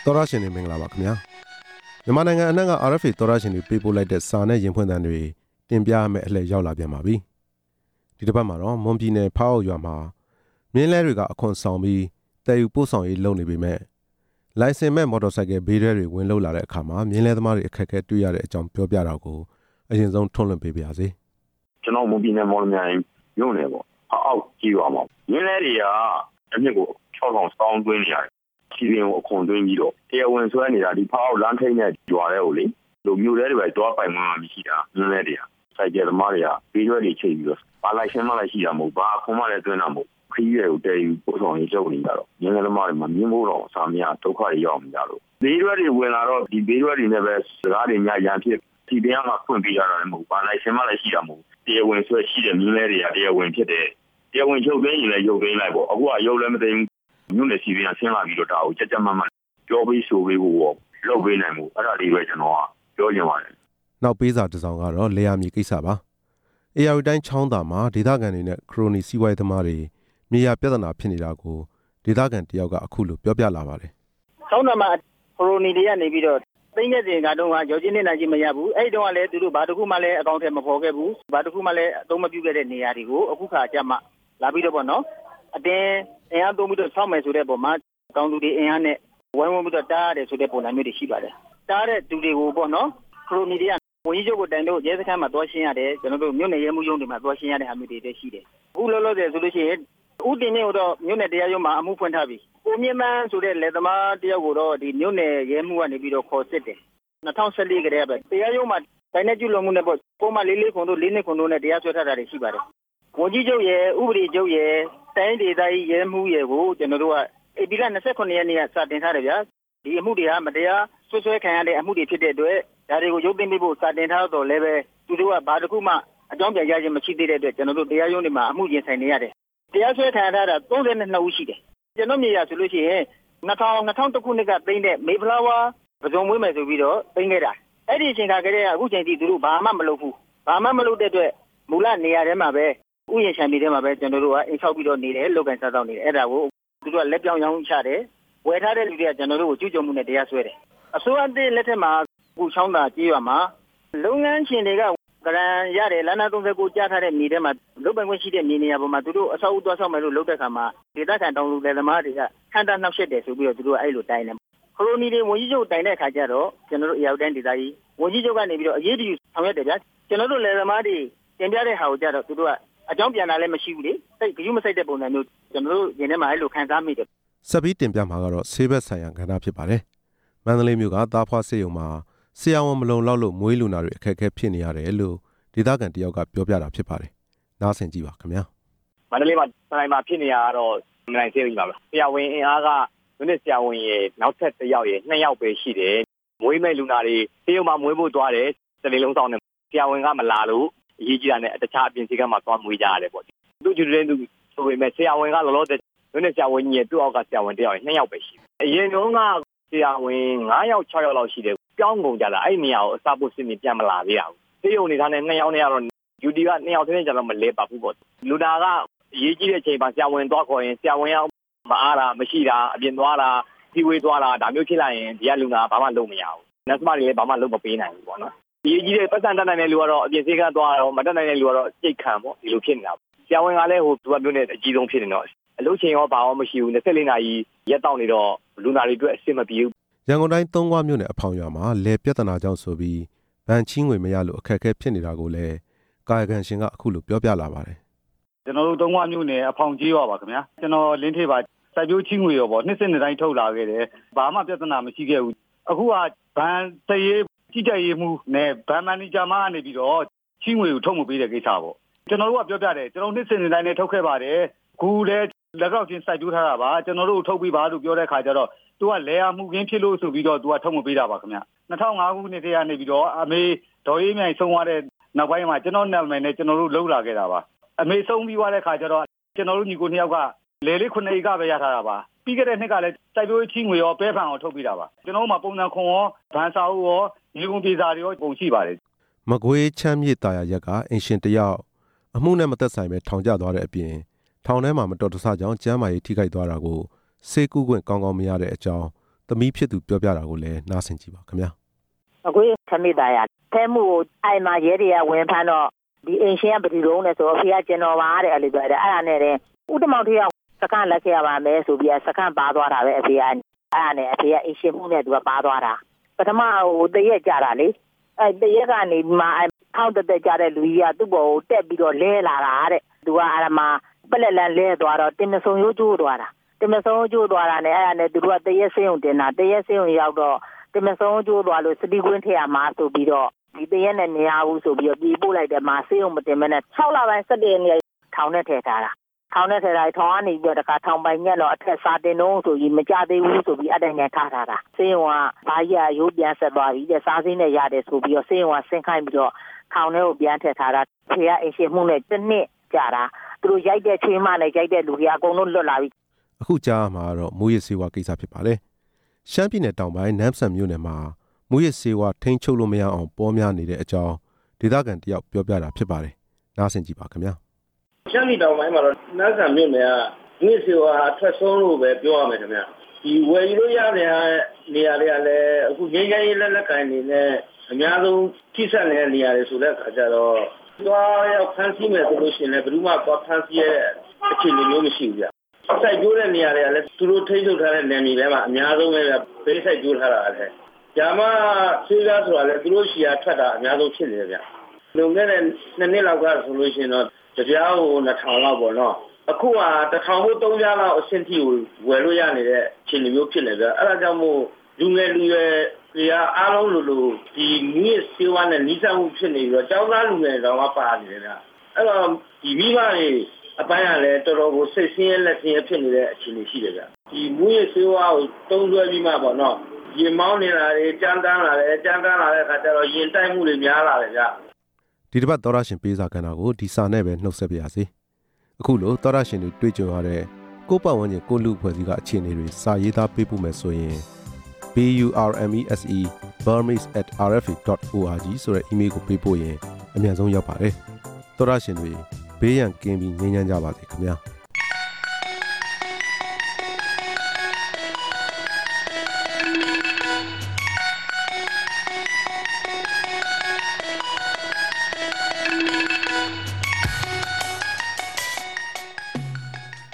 တော်ရရှင်တွေမင်္ဂလာပါခင်ဗျာမြန်မာနိုင်ငံအနှံ့က RFA တော်ရရှင်တွေပေးပို့လိုက်တဲ့စာနဲ့ရင်ဖွင့်သံတွေတင်ပြရမယ့်အလှည့်ရောက်လာပြန်ပါပြီဒီတစ်ပတ်မှာတော့မွန်ပြည်နယ်ဖောက်ရွာမှာမြင်းလဲတွေကအခွန်ဆောင်ပြီးတည်ယူပို့ဆောင်ရေးလုပ်နေပေမဲ့လိုင်စင်မဲ့မော်တော်ဆိုင်ကယ်ဘေးရဲတွေဝင်လို့လာတဲ့အခါမှာမြင်းလဲသမားတွေအခက်အခဲတွေ့ရတဲ့အကြောင်းပြောပြတာကိုအရင်ဆုံးထွန်းလွှင့်ပေးပါရစေကျွန်တော်မွန်ပြည်နယ်မော်လမြိုင်မြို့နယ်ပေါ့အောက်ကြီးရွာမှာမြင်းလဲတွေကအမြင့်ကို6000စောင်းသွင်းနေရတယ်စီရင်ကိုအခွန်သွင်းပြီးတော့တရားဝင်ဆွဲနေတာဒီဖောက်လမ်းထိပ်နဲ့ရွာတဲ့ကိုလေလူမျိုးတွေပဲတော့ပိုင်မှမရှိတာမြင်းလဲတွေကဆိုင်ကယ်သမားတွေကဘေးရွက်တွေချိန်ပြီးတော့ပါလိုက်ရှင်းမလိုက်ရှိတာမဟုတ်ဘာအခွန်မှလည်းသွင်းတာမဟုတ်ခရီးတွေကိုတည်ယူပို့ဆောင်ရေးလုပ်နေကြတော့မြင်းလဲသမားတွေမှာမြင်းမိုးတော်အစာမရဒုက္ခတွေရောက်နေကြလို့ဘေးရွက်တွေဝင်လာတော့ဒီဘေးရွက်တွေနဲ့ပဲစကားတွေညရန်ဖြစ်ဒီတရားမှာဖွင့်ပေးရတာလည်းမဟုတ်ပါလိုက်ရှင်းမလိုက်ရှိတာမဟုတ်တရားဝင်ဆွဲရှိတဲ့မြင်းလဲတွေကတရားဝင်ဖြစ်တယ်တရားဝင်ချုပ်သိမ်းရင်လည်းရုပ်သိမ်းလိုက်ပေါ့အခုကရုပ်လည်းမသိမ်းမြို့နယ်စီပီကဆင်းလာပြီးတော့ဒါကိုကြက်ကြက်မတ်မတ်ပြောပြီးဆိုပြီးဖို့လုပ်ပေးနိုင်မှုအဲ့ဒါလေးပဲကျွန်တော်ကပြောချင်ပါတယ်နောက်ပေးစာတစ်စောင်ကတော့လေယာမြေကိစ္စပါအေရဝတီတိုင်းချောင်းသာမှာဒေသခံတွေနဲ့ခရိုနီစီးပွားရေးသမားတွေမြေယာပြဿနာဖြစ်နေတာကိုဒေသခံတယောက်ကအခုလိုပြောပြလာပါတယ်ချောင်းသာမှာခရိုနီတွေကနေပြီးတော့သိတဲ့စဉ်ကတော့ရောချင်းနေတာကြီးမရဘူးအဲ့တုန်းကလည်းသူတို့ဘာတစ်ခုမှလည်းအကောင့်ထဲမပေါ်ခဲ့ဘူးဘာတစ်ခုမှလည်းအသုံးမပြုခဲ့တဲ့နေရာတွေကိုအခုခါကြမှာလာပြီးတော့ပေါ့နော်အတင်းအင်အားသုံးပြီးတော့ဆောက်မယ်ဆိုတဲ့ပုံမှာတောင်သူတွေအင်အားနဲ့ဝိုင်းဝန်းပြီးတော့တားရတယ်ဆိုတဲ့ပုံစံမျိုးတွေရှိပါတယ်တားတဲ့သူတွေကိုပေါ့နော်ခရိုနီတွေကဝန်ကြီးချုပ်ကိုတိုင်လို့ရဲစခန်းမှာတွားရှင်းရတယ်ကျွန်တော်တို့မြို့နယ်ရဲမှုရုံးတွေမှာတွားရှင်းရတဲ့အားမျိုးတွေရှိတယ်အခုလောလောဆယ်ဆိုလို့ရှိရင်ဦးတင်မြင့်တို့မြို့နယ်တရားရုံးမှာအမှုဖွင့်ထားပြီကိုမြင့်မန်းဆိုတဲ့လက်သမားတယောက်ကိုတော့ဒီမြို့နယ်ရဲမှုကနေပြီးတော့ခေါ်စစ်တယ်2014ကတည်းကပဲတရားရုံးမှာတိုင်းနဲ့ကျူးလွန်မှုနဲ့ပေါ့ပုံမှန်44ခုတို့42ခုတို့နဲ့တရားစွဲထားတာတွေရှိပါတယ်ဝန်ကြီးချုပ်ရဲ့ဥပဒေချုပ်ရဲ့တိုင်းဒေသကြီးရဲမှုရဲ့ကိုကျွန်တော်တို့ကဒီလ29ရက်နေ့ကစတင်ထားတယ်ဗျာဒီအမှုတွေဟာမတရားဆွဲခံရတဲ့အမှုတွေဖြစ်တဲ့အတွက်ဒါတွေကိုရုပ်သိမ်းပေးဖို့စတင်ထားတော့လည်းပဲသူတို့ကဘာတစ်ခုမှအကြောင်းပြရခြင်းမရှိသေးတဲ့အတွက်ကျွန်တော်တို့တရားရုံးတွေမှာအမှုရင်ဆိုင်နေရတယ်တရားစွဲခံရတာ32ဦးရှိတယ်ကျွန်တော်မြေရဆိုလို့ရှိရင်2000ခုနှစ်ကသိမ်းတဲ့မေဖလာဝါပဇုံမွေးမယ်ဆိုပြီးတော့သိမ်းခဲ့တာအဲ့ဒီအချိန်ခါကလေးကအခုချိန်ထိသူတို့ဘာမှမလုပ်ဘူးဘာမှမလုပ်တဲ့အတွက်မူလနေရာထဲမှာပဲဥယျာဉ်ခြံပြည်ထဲမှာပဲကျွန်တော်တို့ကအိမ်ဆောက်ပြီးတော့နေတယ်လုပ်ကန်စားတော့နေတယ်အဲ့ဒါကိုသူတို့ကလက်ပြောင်းရောင်းချတယ်ဝယ်ထားတဲ့လူတွေကကျွန်တော်တို့ကိုကျူးကျော်မှုနဲ့တရားစွဲတယ်အစိုးရတဲ့လက်ထက်မှာအခုချောင်းသာကြေးရွာမှာလုပ်ငန်းရှင်တွေကကရန်ရတယ်လမ်းနာ39ကြားထားတဲ့မြေထဲမှာလုပ်ပိုင်ခွင့်ရှိတဲ့မြေနေရာပေါ်မှာသူတို့အဆောက်အဦသွားဆောက်မယ်လို့လုပ်တဲ့အခါမှာဒေသခံတောင်သူလယ်သမားတွေကခန့်တာနှောက်ယှက်တယ်ဆိုပြီးတော့သူတို့ကအဲ့လိုတိုင်းတယ်ခရိုနီတွေဝန်ကြီးချုပ်တိုင်တဲ့အခါကျတော့ကျွန်တော်တို့အရောက်တိုင်းဒေသကြီးဝန်ကြီးချုပ်ကနေပြီးတော့အရေးတယူဆောင်ရွက်တယ်ဗျာကျွန်တော်တို့လယ်သမားတွေတင်ပြတဲ့ဟာကိုကြတော့သူတို့ကအကြောင်းပြန်လာလည်းမရှိဘူးလေစိတ်ကြည့်မစိတ်တဲ့ပုံစံမျိုးကျွန်တော်တို့ရင်းထဲမှာအဲ့လိုခံစားမိတယ်ဆက်ပြီးတင်ပြမှာကတော့ဆေးဘက်ဆိုင်ရာကဏ္ဍဖြစ်ပါတယ်မန္တလေးမြို့ကသားဖွားဆေးရုံမှာဆရာဝန်မလုံလောက်လို့မွေးလူနာတွေအခက်အခဲဖြစ်နေရတယ်လို့ဒေသခံတယောက်ကပြောပြတာဖြစ်ပါတယ်နားဆင်ကြည့်ပါခင်ဗျာမန္တလေးမှာတိုင်းမှာဖြစ်နေရတော့မနိုင်သေးဘူးပါဆရာဝန်အင်အားကမိနစ်ဆရာဝန်ရဲ့နောက်ထပ်တစ်ယောက်ရဲ့2ယောက်ပဲရှိတယ်မွေးမဲ့လူနာတွေဆေးရုံမှာမွေးဖို့သွားတယ်တလေးလုံးဆောင်နေဆရာဝန်ကမလာလို့အရေးကြီးတာနဲ့တခြားအပြင်စီကမှသွားမွေးကြရတယ်ပေါ့သူကျူတဲ့သူဆိုပေမဲ့ဆရာဝန်ကလောလောဆယ်မိနစ်ဆရာဝန်ကြီးရဲ့သူ့အောက်ကဆရာဝန်တစ်ယောက်ရဲ့2ယောက်ပဲရှိတယ်အရင်တုန်းကဆရာဝန်9ယောက်6ယောက်လောက်ရှိတယ်ပြောင်းကုန်ကြတာအဲ့နေရာကိုအစားဖို့စစ်နေပြန်မလာသေးဘူးဆေးရုံနေတာနဲ့2ယောက်နဲ့ကတော့ယူတီက2ယောက်ချင်းကြတော့မလဲပါဘူးပေါ့လူနာကအရေးကြီးတဲ့အချိန်မှာဆရာဝန်သွားခေါ်ရင်ဆရာဝန်ရောက်မအားတာမရှိတာအပြင်သွားတာစီဝေးသွားတာဒါမျိုးဖြစ်လာရင်ဒီကလူနာဘာမှလုပ်မရဘူးနတ်စမတွေလည်းဘာမှလုပ်မပေးနိုင်ဘူးပေါ့နော်ဒီအကြီးတဲ့ပတ်စံတက်နိုင်တဲ့လူကတော့အပြင်ဆေးကသွားတော့မတက်နိုင်တဲ့လူကတော့စိတ်ခံပေါ့ဒီလိုဖြစ်နေတာဆရာဝန်ကလည်းသူကမျိုးနဲ့အကြီးဆုံးဖြစ်နေတော့အလုပ်ချိန်ရောဘာမှမရှိဘူး24နာရီရက်တောက်နေတော့လူနာတွေအတွက်အဆင်မပြေဘူးရန်ကုန်တိုင်းသုံးခွမြို့နယ်အဖောင်ရွာမှာလေပြဿနာကြောင့်ဆိုပြီးဗန်ချင်းငွေမရလို့အခက်အခဲဖြစ်နေတာကိုလည်းကာယကံရှင်ကအခုလိုပြောပြလာပါတယ်ကျွန်တော်တို့သုံးခွမြို့နယ်အဖောင်ကြီးရွာပါခင်ဗျာကျွန်တော်လင်းထေးပါစိုက်ပျိုးချင်းငွေရောပေါ့နှစ်စဉ်တိုင်းထုတ်လာခဲ့တယ်ဘာမှပြဿနာမရှိခဲ့ဘူးအခုကဗန်တရေကြီးကြပ်ရေးမှုနဲ့ဗန်မန်နေဂျာမကနေပြီးတော့ချင်းငွေကိုထုတ်မပေးတဲ့ကိစ္စပေါ့ကျွန်တော်တို့ကပြောပြတယ်ကျွန်တော်နှစ်စဉ်တိုင်းနဲ့ထုတ်ခဲ့ပါတယ်ခုလည်းလက်ကောက်ချင်းစိုက်ပျိုးထားတာပါကျွန်တော်တို့ထုတ်ပြီးပါလို့ပြောတဲ့ခါကျတော့သူကလဲရမှုခင်းဖြစ်လို့ဆိုပြီးတော့သူကထုတ်မပေးတာပါခင်ဗျ2005ခုနှစ်တည်းကနေပြီးတော့အမေဒေါ်ရေးမြိုင်ဆုံးသွားတဲ့နောက်ပိုင်းမှာကျွန်တော်နာမည်နဲ့ကျွန်တော်တို့လှုပ်လာခဲ့တာပါအမေဆုံးပြီးသွားတဲ့ခါကျတော့ကျွန်တော်တို့ညီကို2ယောက်ကလေလေး9ဧကပဲရထားတာပါပြီးခဲ့တဲ့နှစ်ကလည်းစိုက်ပျိုးချင်းငွေရောပဲဖန်အောင်ထုတ်ပေးတာပါကျွန်တော်တို့မှာပုံစံခွန်ရောဗန်စာအုပ်ရောညီကုန်ပြေစာတွေရောပုံရှိပါတယ်မကွေးချမ်းမြေတာယာရက်ကအိမ်ရှင်တယောက်အမှုနဲ့မသက်ဆိုင်ပဲထောင်ကျသွားတဲ့အပြင်ထောင်ထဲမှာမတော်တဆကြောင့်ကျန်းမာရေးထိခိုက်သွားတာကိုဆေးကုခွင့်ကောင်းကောင်းမရတဲ့အကြောင်းသမီးဖြစ်သူပြောပြတာကိုလည်းနားဆင်ကြည့်ပါခင်ဗျာအခုခမိသားရဖဲမှုကိုအဲ့မှာရဲတွေကဝင်ဖမ်းတော့ဒီအင်ရှင်ကပတိလုံးနဲ့ဆိုဖေကကျွန်တော်ပါတဲ့အဲ့လိုပြောတယ်အဲ့ဒါနဲ့ဥတမောင်ထရောက်စကန်လက်ခဲ့ရပါမယ်ဆိုပြီးစကန်ပါသွားတာပဲအဖေကအဲ့ဒါနဲ့အဖေကအင်ရှင်မှုနဲ့သူကပါသွားတာပထမတရက်ကြတာလေအဲ့တရက်ကနေမှထောက်တက်ကြတဲ့လူကြီးကသူ့ဘောကိုတက်ပြီးတော့လဲလာတာတဲ့သူကအဲ့ဒါမှပလက်လန်လဲသွားတော့တင်မဆုံရိုးကျိုးသွားတာတင်မဆုံကျိုးသွားတာနဲ့အဲ့ဒါနဲ့သူတို့ကတရက်စင်းုံတင်တာတရက်စင်းုံရောက်တော့တင်မဆုံကျိုးသွားလို့စတီကွင်းထရမှာဆိုပြီးတော့ဒီတရက်နဲ့မရဘူးဆိုပြီးတော့ပြေးပို့လိုက်တယ်မှာစင်းုံမတင်မနဲ့6လပိုင်း17ရက်နေ့ထောင်နဲ့ထည့်ထားတာထောင်နဲ့ထည့်ထားထောင်ကနေပြီးတော့တခါထောင်ပိုင်ညက်တော့အထက်စာတင်တော့ဆိုပြီးမကြသေးဘူးဆိုပြီးအဲ့တိုင်းနဲ့ထားတာစင်းုံကဘာကြီးကရိုးပြန်ဆက်သွားပြီးတဲ့စားစင်းနဲ့ရတယ်ဆိုပြီးတော့စင်းုံကဆင်းခိုင်းပြီးတော့ထောင်ထဲကိုပြန်ထည့်ထားတာဖေကအင်ရှင်မှုနဲ့တစ်နှစ်ကြာတာသူတို့ရိုက်တဲ့ချွေးမနဲ့ရိုက်တဲ့လူတွေအကုန်လုံးလွတ်လာပြီအခုကြားမှာတော့မူရစ်စေဝါကိစ္စဖြစ်ပါတယ်ရှမ်းပြည်နယ်တောင်ပိုင်းနမ်ဆန်မြို့နယ်မှာမူရစ်စေဝါထိန်းချုပ်လို့မရအောင်ပေါ်များနေတဲ့အကြောင်းဒေသခံတယောက်ပြောပြတာဖြစ်ပါတယ်နားဆင်ကြည့်ပါခင်ဗျာရှမ်းပြည်တောင်ပိုင်းမှာတော့နမ်ဆန်မြို့နယ်ကမူရစ်စေဝါထွက်ဆုံးလို့ပဲပြောရမယ်ခင်ဗျာဒီဝယ်ယူလို့ရတဲ့နေရာတွေကလည်းအခုငင်းငယ်ရေးလက်ကန်နေနဲ့အများဆုံးထိဆက်နေတဲ့နေရာတွေဆိုတဲ့အခါကျတော့သွားရောက်ဖမ်းဆီးမယ်ဆိုလို့ရှိရင်လည်းဘယ်သူမှသွားဖမ်းဆီးရဲ့အခြေအနေမျိုးမရှိဘူးဗျစိုက်ပျိုးတဲ့နေရာတွေကလည်းသူတို့ထိန်းချုပ်ထားတဲ့နယ်မြေတွေမှာအများဆုံးပဲဘေးစိုက်ပျိုးထားတာလည်းဂျာမဆေးကားဆိုတာလည်းသူတို့ရှီယာထွက်တာအများဆုံးဖြစ်နေတယ်ဗျလွန်ခဲ့တဲ့2နှစ်လောက်ကဆိုလို့ရှိရင်တော့တပြားကို2000လောက်ပေါ့နော်အခုက1000ကို300လောက်အဆင့်ထိကိုဝယ်လို့ရနေတဲ့အခြေအနေမျိုးဖြစ်နေဗျအဲ့ဒါကြောင့်မို့လူငယ်လူရွယ်တွေကအားလုံးလိုဒီမူရစ်ဆေးဝါးနဲ့နှိစက်မှုဖြစ်နေပြီးတော့ကျောင်းသားလူငယ်တော်ကပါနေတယ်ဗျအဲ့တော့ဒီမိဘတွေအပိုင်းကလည်းတော်တော်ကိုစိတ်ဆင်းရဲလက်ဆင်းရဲဖြစ်နေတဲ့အခြေအနေရှိတယ်ဗျဒီမူရစ်ဆေးဝါးကိုတုံးသွဲပြီးမှပေါ့နော်ရင်မောင်းနေတာတွေကြမ်းတမ်းလာတဲ့အခါကျတော့ရင်တိုက်မှုတွေများလာတယ်ဗျဒီတစ်ပတ်သောရရှင်ပေးစာကဏ္ဍကိုဒီစာနဲ့ပဲနှုတ်ဆက်ပါရစေအခုလိုသောရရှင်တွေတွေ့ကြုံရတဲ့ကိုပတ်ဝန်းကျင်ကိုလူဖွဲ့စည်းကအခြေအနေတွေစာရေးသားပေးပို့မယ်ဆိုရင် burmese@rfa.org ဆိုတဲ့ email ကိုပေးပို့ရင်အမြန်ဆုံးရောက်ပါတယ်သောရရှင်တွေဘေးရန်ကင်းပြီးငြိမ်းချမ်းကြပါစေခင်ဗျာ